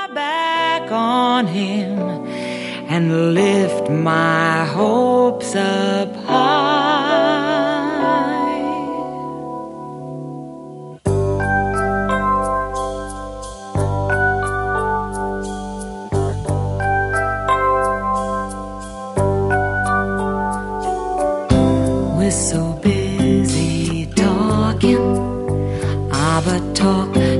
my back on him and lift my hopes up high. We're so busy talking, but talk